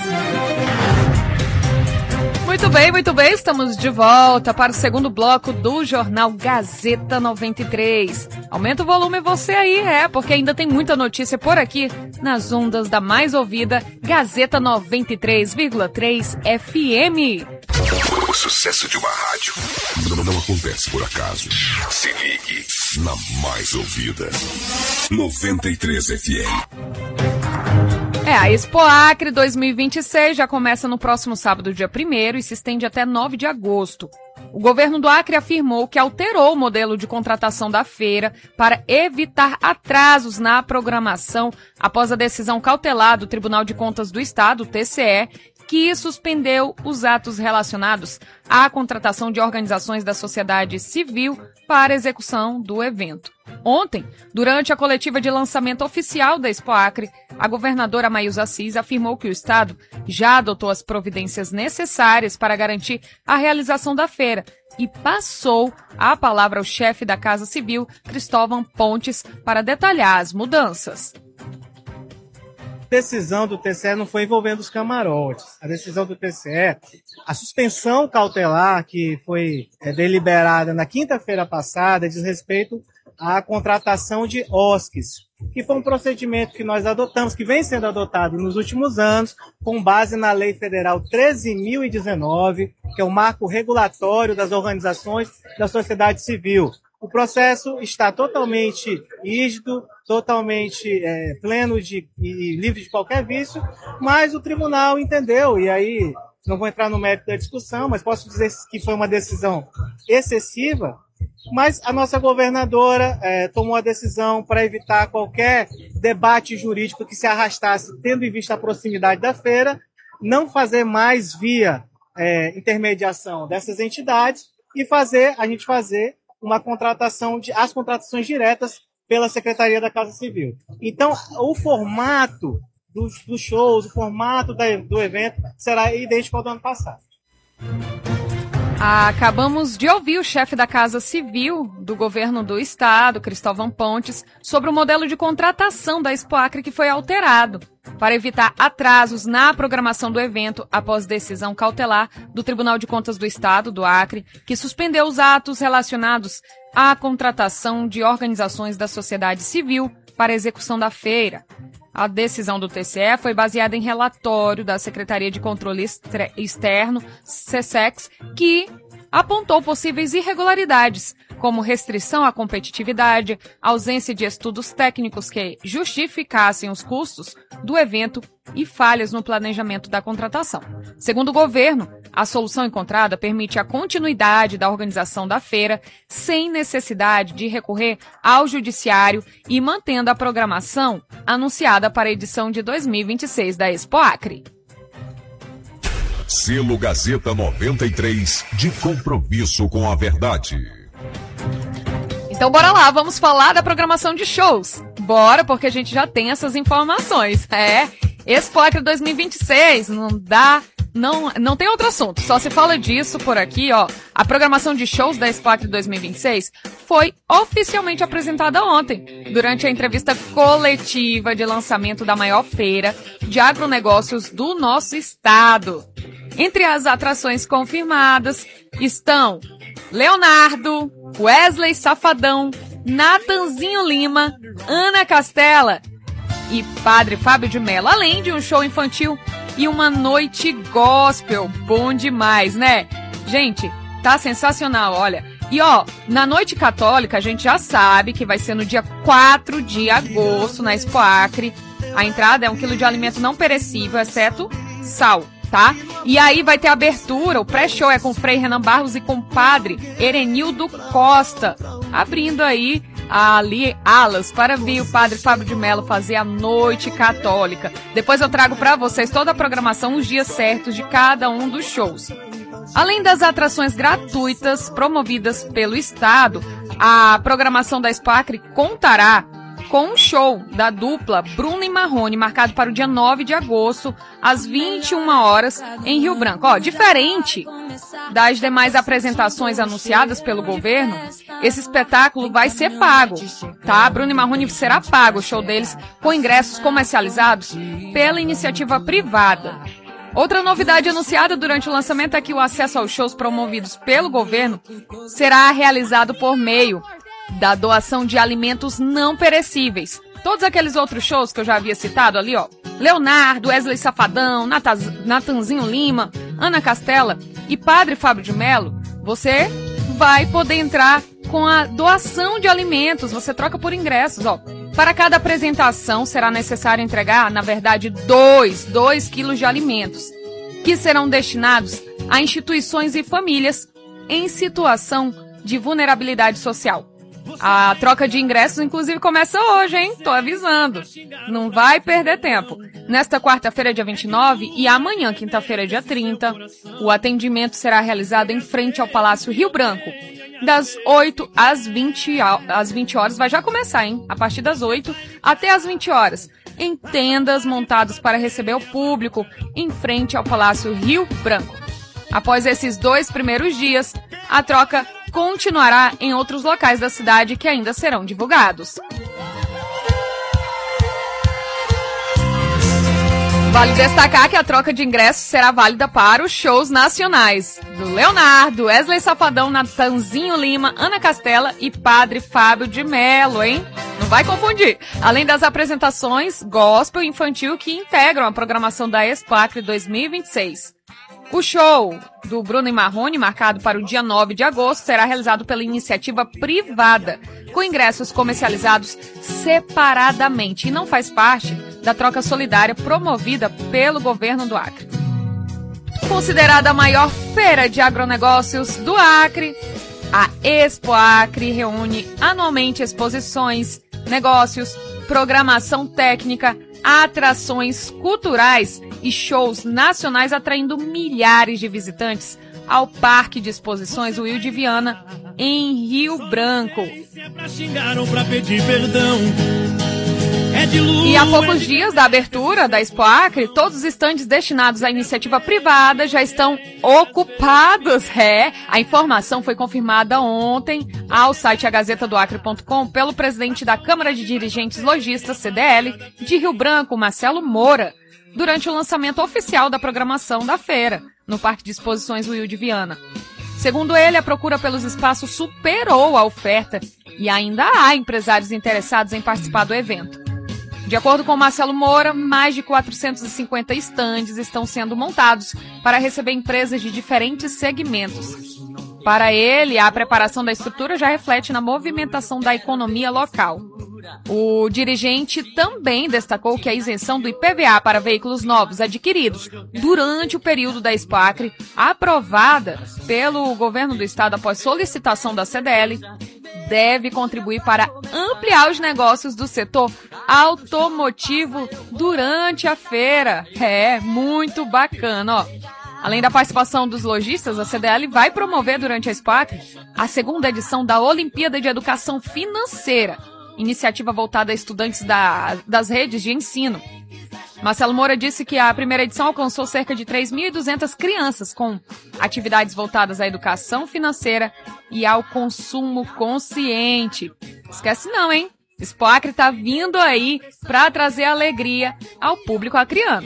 Muito bem, muito bem, estamos de volta para o segundo bloco do Jornal Gazeta noventa e três. Aumenta o volume você aí, é, porque ainda tem muita notícia por aqui nas ondas da mais ouvida Gazeta noventa e três vírgula três F M. O sucesso de uma rádio não, não acontece por acaso. Se ligue na mais ouvida noventa e três F M. É, a Expo Acre dois mil e vinte e seis já começa no próximo sábado, dia primeiro, e se estende até nove de agosto. O governo do Acre afirmou que alterou o modelo de contratação da feira para evitar atrasos na programação após a decisão cautelar do Tribunal de Contas do Estado, o T C E, que suspendeu os atos relacionados à contratação de organizações da sociedade civil para a execução do evento. Ontem, durante a coletiva de lançamento oficial da Expo Acre, a governadora Maísa Assis afirmou que o Estado já adotou as providências necessárias para garantir a realização da feira e passou a palavra ao chefe da Casa Civil, Cristóvão Pontes, para detalhar as mudanças. A decisão do T C E não foi envolvendo os camarotes. A decisão do T C E, a suspensão cautelar que foi é, deliberada na quinta-feira passada, diz respeito à contratação de O S Cs, que foi um procedimento que nós adotamos, que vem sendo adotado nos últimos anos, com base na Lei Federal treze mil e dezenove, que é o marco regulatório das organizações da sociedade civil. O processo está totalmente rígido, totalmente é, pleno de, e livre de qualquer vício, mas o tribunal entendeu, e aí não vou entrar no mérito da discussão, mas posso dizer que foi uma decisão excessiva, mas a nossa governadora é, tomou a decisão para evitar qualquer debate jurídico que se arrastasse, tendo em vista a proximidade da feira, não fazer mais via é, intermediação dessas entidades e fazer, a gente fazer uma contratação, de, as contratações diretas pela Secretaria da Casa Civil. Então, o formato dos, dos shows, o formato da, do evento será idêntico ao do ano passado. Acabamos de ouvir o chefe da Casa Civil do governo do estado, Cristóvão Pontes, sobre o modelo de contratação da Expoacre que foi alterado para evitar atrasos na programação do evento após decisão cautelar do Tribunal de Contas do Estado, do Acre, que suspendeu os atos relacionados à contratação de organizações da sociedade civil para a execução da feira. A decisão do T C E foi baseada em relatório da Secretaria de Controle Externo, SESEX, que apontou possíveis irregularidades, como restrição à competitividade, ausência de estudos técnicos que justificassem os custos do evento e falhas no planejamento da contratação. Segundo o governo, a solução encontrada permite a continuidade da organização da feira sem necessidade de recorrer ao judiciário e mantendo a programação anunciada para a edição de dois mil e vinte e seis da Expoacre. Selo Gazeta noventa e três, de compromisso com a verdade. Então bora lá, vamos falar da programação de shows. Bora, porque a gente já tem essas informações. É, Expoacre dois mil e vinte e seis, não dá, não, não tem outro assunto, só se fala disso por aqui, ó. A programação de shows da Expoacre dois mil e vinte e seis foi oficialmente apresentada ontem, durante a entrevista coletiva de lançamento da maior feira de agronegócios do nosso estado. Entre as atrações confirmadas estão Leonardo, Wesley Safadão, Natanzinho Lima, Ana Castela e Padre Fábio de Mello, além de um show infantil e uma noite gospel. Bom demais, né? Gente, tá sensacional, olha. E ó, na noite católica a gente já sabe que vai ser no dia quatro de agosto na Expoacre. A entrada é um quilo de alimento não perecível, exceto sal, tá? E aí vai ter abertura, o pré-show é com o Frei Renan Barros e com o Padre Erenildo Costa, abrindo aí ali alas para vir o Padre Fábio de Mello fazer a noite católica. Depois eu trago para vocês toda a programação, os dias certos de cada um dos shows. Além das atrações gratuitas promovidas pelo Estado, a programação da Expoacre contará com um show da dupla Bruno e Marrone, marcado para o dia nove de agosto, às vinte e uma horas, em Rio Branco. Ó, diferente das demais apresentações anunciadas pelo governo, esse espetáculo vai ser pago, tá? Bruno e Marrone será pago, o show deles, com ingressos comercializados pela iniciativa privada. Outra novidade anunciada durante o lançamento é que o acesso aos shows promovidos pelo governo será realizado por meio da doação de alimentos não perecíveis. Todos aqueles outros shows que eu já havia citado ali, ó, Leonardo, Wesley Safadão, Nataz, Natanzinho Lima, Ana Castela e Padre Fábio de Mello, você vai poder entrar com a doação de alimentos, você troca por ingressos, ó. Para cada apresentação será necessário entregar, na verdade, dois, dois quilos de alimentos, que serão destinados a instituições e famílias em situação de vulnerabilidade social. A troca de ingressos, inclusive, começa hoje, hein? Tô avisando. Não vai perder tempo. Nesta quarta-feira, dia vinte e nove, e amanhã, quinta-feira, dia trinta, o atendimento será realizado em frente ao Palácio Rio Branco, das oito às vinte, às vinte horas. Vai já começar, hein? A partir das oito até às vinte horas, em tendas montadas para receber o público, em frente ao Palácio Rio Branco. Após esses dois primeiros dias, a troca continuará em outros locais da cidade que ainda serão divulgados. Vale destacar que a troca de ingressos será válida para os shows nacionais do Leonardo, Wesley Safadão, Natanzinho Lima, Ana Castela e Padre Fábio de Mello, hein? Não vai confundir. Além das apresentações gospel infantil que integram a programação da Expo Acre dois mil e vinte e seis. O show do Bruno e Marrone, marcado para o dia nove de agosto, será realizado pela iniciativa privada, com ingressos comercializados separadamente e não faz parte da troca solidária promovida pelo governo do Acre. Considerada a maior feira de agronegócios do Acre, a Expo Acre reúne anualmente exposições, negócios, programação técnica, atrações culturais e shows nacionais, atraindo milhares de visitantes ao Parque de Exposições Will de Viana, em Rio Branco. E há poucos dias da abertura da Expo Acre, todos os estandes destinados à iniciativa privada já estão ocupados. É, a informação foi confirmada ontem ao site a gazeta do acre ponto com pelo presidente da Câmara de Dirigentes Lojistas, C D L, de Rio Branco, Marcelo Moura, durante o lançamento oficial da programação da feira, no Parque de Exposições Will de Viana. Segundo ele, a procura pelos espaços superou a oferta e ainda há empresários interessados em participar do evento. De acordo com Marcelo Moura, mais de quatrocentos e cinquenta estandes estão sendo montados para receber empresas de diferentes segmentos. Para ele, a preparação da estrutura já reflete na movimentação da economia local. O dirigente também destacou que a isenção do I P V A para veículos novos adquiridos durante o período da Expo Acre, aprovada pelo governo do estado após solicitação da C D L, deve contribuir para ampliar os negócios do setor automotivo durante a feira. É, muito bacana, ó. Além da participação dos lojistas, a C D L vai promover durante a Expo Acre a segunda edição da Olimpíada de Educação Financeira, iniciativa voltada a estudantes da, das redes de ensino. Marcelo Moura disse que a primeira edição alcançou cerca de três mil e duzentas crianças com atividades voltadas à educação financeira e ao consumo consciente. Esquece não, hein? Expo Acre tá vindo aí para trazer alegria ao público acriano.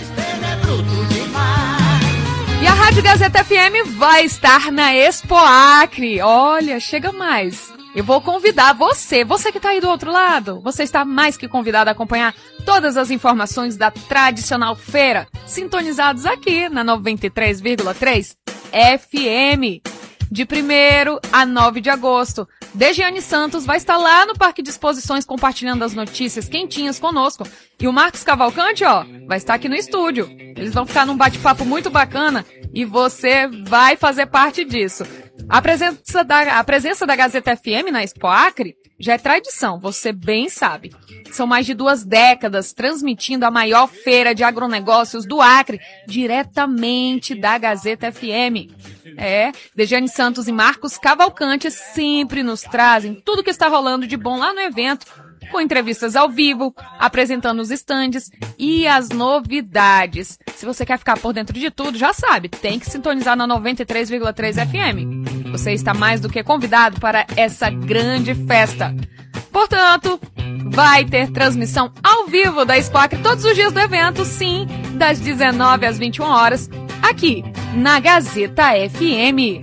E a Rádio Gazeta F M vai estar na Expo Acre. Olha, chega mais. Eu vou convidar você, você que está aí do outro lado, você está mais que convidado a acompanhar todas as informações da tradicional feira, sintonizados aqui na noventa e três vírgula três F M. De primeiro a nove de agosto, Degiane Santos vai estar lá no Parque de Exposições compartilhando as notícias quentinhas conosco. E o Marcos Cavalcante, ó, vai estar aqui no estúdio. Eles vão ficar num bate-papo muito bacana e você vai fazer parte disso. A presença da, a presença da Gazeta F M na Expo Acre já é tradição, você bem sabe. São mais de duas décadas transmitindo a maior feira de agronegócios do Acre diretamente da Gazeta F M. É, Degiane Santos e Marcos Cavalcante sempre nos trazem tudo o que está rolando de bom lá no evento, com entrevistas ao vivo, apresentando os estandes e as novidades. Se você quer ficar por dentro de tudo, já sabe, tem que sintonizar na noventa e três vírgula três F M. Você está mais do que convidado para essa grande festa. Portanto, vai ter transmissão ao vivo da Expo Acre todos os dias do evento, sim, das dezenove às vinte e uma horas, aqui na Gazeta F M.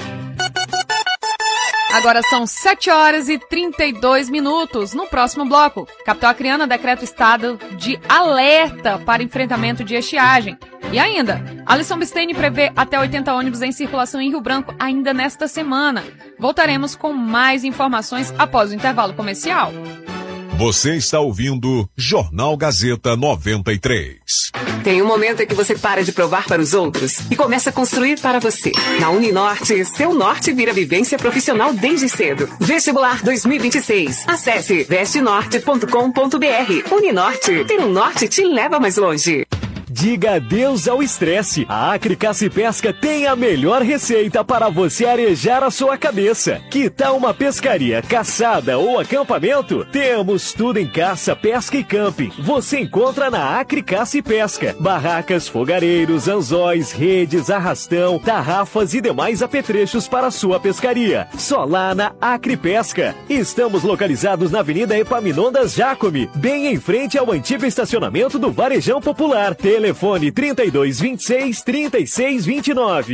Agora são sete horas e trinta e dois minutos. No próximo bloco, capital acreana decreta estado de alerta para enfrentamento de estiagem. E ainda, Alisson Bisteni prevê até oitenta ônibus em circulação em Rio Branco ainda nesta semana. Voltaremos com mais informações após o intervalo comercial. Você está ouvindo Jornal Gazeta noventa e três. Tem um momento em que você para de provar para os outros e começa a construir para você. Na Uninorte, seu norte vira vivência profissional desde cedo. Vestibular dois mil e vinte e seis. Acesse veste norte ponto com ponto b r. Uninorte, ter um norte te leva mais longe. Diga adeus ao estresse. A Acre Caça e Pesca tem a melhor receita para você arejar a sua cabeça. Que tal uma pescaria, caçada ou acampamento? Temos tudo em caça, pesca e camping. Você encontra na Acre Caça e Pesca. Barracas, fogareiros, anzóis, redes, arrastão, tarrafas e demais apetrechos para sua pescaria. Só lá na Acre Pesca. Estamos localizados na Avenida Epaminondas Jacome, bem em frente ao antigo estacionamento do Varejão Popular. Telefone trinta e dois, vinte e seis, trinta e seis, vinte e nove.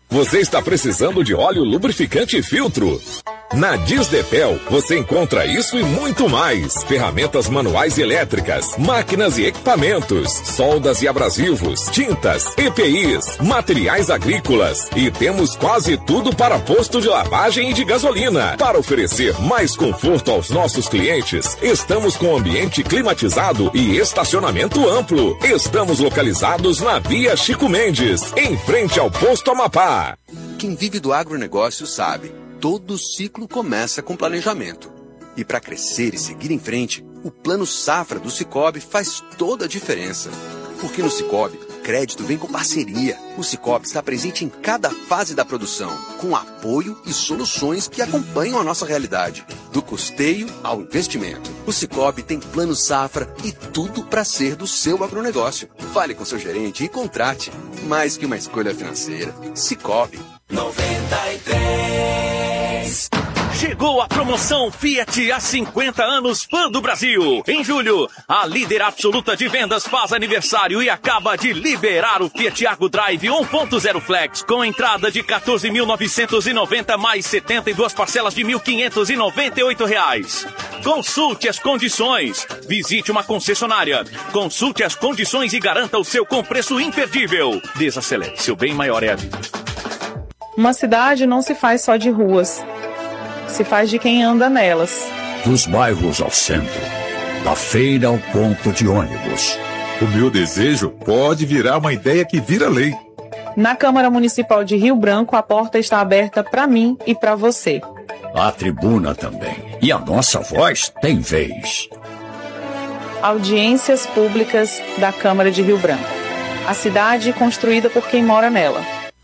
Você está precisando de óleo lubrificante e filtro? Na Disdepel, você encontra isso e muito mais. Ferramentas manuais e elétricas, máquinas e equipamentos, soldas e abrasivos, tintas, E P Is, materiais agrícolas. E temos quase tudo para posto de lavagem e de gasolina. Para oferecer mais conforto aos nossos clientes, estamos com ambiente climatizado e estacionamento amplo. Estamos localizados na Via Chico Mendes, em frente ao Posto Amapá. Quem vive do agronegócio sabe, todo ciclo começa com planejamento. E para crescer e seguir em frente, o Plano Safra do Sicoob faz toda a diferença. Porque no Sicoob, crédito vem com parceria. O Sicoob está presente em cada fase da produção, com apoio e soluções que acompanham a nossa realidade. Do custeio ao investimento. O Sicoob tem Plano Safra e tudo para ser do seu agronegócio. Fale com seu gerente e contrate. Mais que uma escolha financeira. Sicoob. noventa e três. Chegou a promoção Fiat há cinquenta anos Fã do Brasil. Em julho, a líder absoluta de vendas faz aniversário e acaba de liberar o Fiat Argo Drive um ponto zero Flex com entrada de quatorze mil novecentos e noventa mais setenta e duas parcelas de mil quinhentos e noventa e oito reais. Consulte as condições. Visite uma concessionária. Consulte as condições e garanta o seu com preço imperdível. Desacelere, seu bem maior é a vida. Uma cidade não se faz só de ruas. Se faz de quem anda nelas. Dos bairros ao centro, da feira ao ponto de ônibus. O meu desejo pode virar uma ideia que vira lei. Na Câmara Municipal de Rio Branco, a porta está aberta para mim e para você. A tribuna também. E a nossa voz tem vez. Audiências públicas da Câmara de Rio Branco. A cidade construída por quem mora nela.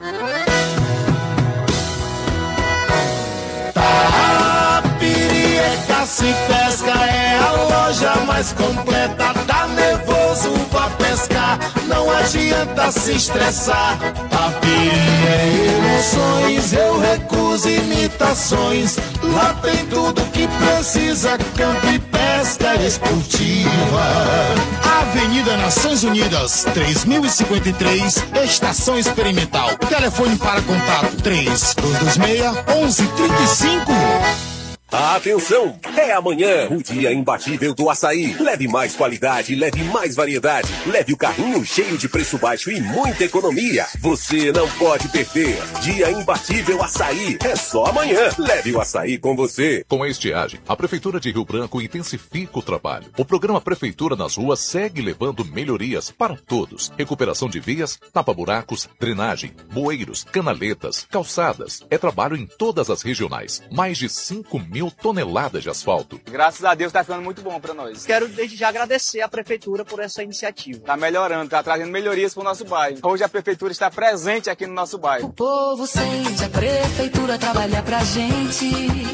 Se Pesca é a loja mais completa. Tá nervoso, vá pescar. Não adianta se estressar. Tapiri é emoções, eu recuso imitações. Lá tem tudo que precisa. Campo e pesca esportiva. Avenida Nações Unidas, três mil e cinquenta e três, Estação Experimental. Telefone para contato três dois dois seis, um um três cinco. Atenção, é amanhã o dia imbatível do açaí. Leve mais qualidade, leve mais variedade. Leve o carrinho cheio de preço baixo e muita economia. Você não pode perder. Dia imbatível açaí. É só amanhã. Leve o açaí com você. Com a estiagem, a Prefeitura de Rio Branco intensifica o trabalho. O programa Prefeitura nas Ruas segue levando melhorias para todos. Recuperação de vias, tapa-buracos, drenagem, bueiros, canaletas, calçadas. É trabalho em todas as regionais. Mais de cinco mil toneladas de asfalto. Graças a Deus está ficando muito bom para nós. Quero desde já agradecer à Prefeitura por essa iniciativa. Está melhorando, está trazendo melhorias para o nosso bairro. Hoje a Prefeitura está presente aqui no nosso bairro. O povo sente a Prefeitura trabalhar pra gente.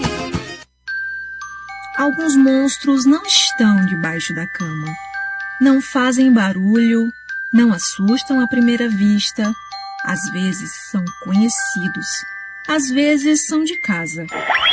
Alguns monstros não estão debaixo da cama. Não fazem barulho, não assustam à primeira vista. Às vezes são conhecidos, às vezes são de casa.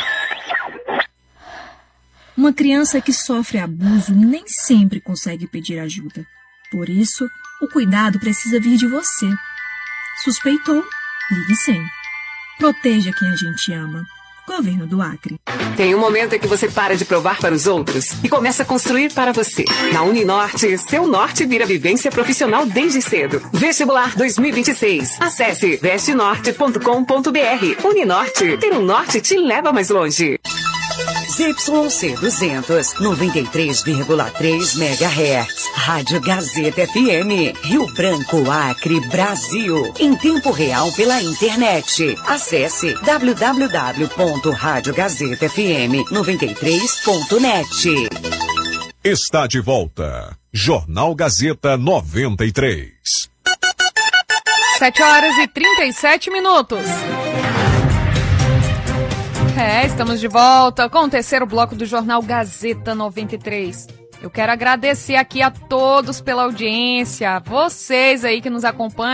Uma criança que sofre abuso nem sempre consegue pedir ajuda. Por isso, o cuidado precisa vir de você. Suspeitou? Ligue cem. Proteja quem a gente ama. Governo do Acre. Tem um momento em que você para de provar para os outros e começa a construir para você. Na Uninorte, seu norte vira vivência profissional desde cedo. Vestibular dois mil e vinte e seis. Acesse veste norte ponto com ponto br. Uninorte, ter um norte te leva mais longe. Y C duzentos, noventa e três vírgula três megahertz. Rádio Gazeta F M. Rio Branco, Acre, Brasil. Em tempo real pela internet. Acesse w w w ponto rádio gazeta f m noventa e três ponto net. Está de volta. Jornal Gazeta noventa e três. sete horas e trinta e sete minutos. É, estamos de volta com o terceiro bloco do Jornal Gazeta noventa e três. Eu quero agradecer aqui a todos pela audiência, vocês aí que nos acompanham.